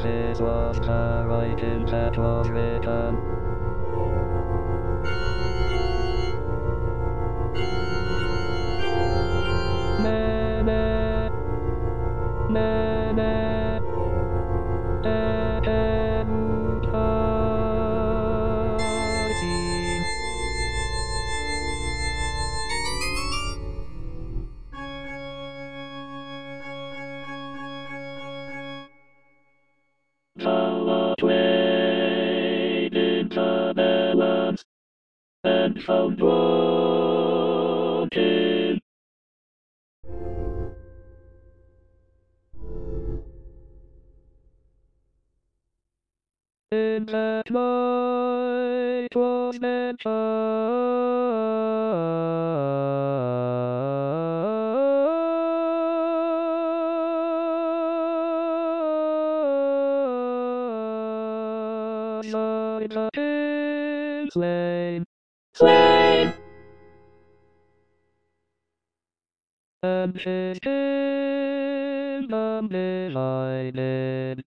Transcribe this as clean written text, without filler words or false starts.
this was the writing that was written. Na na na na Power played into balance and found broken. In that night was meant slain, slain, and his kingdom divided.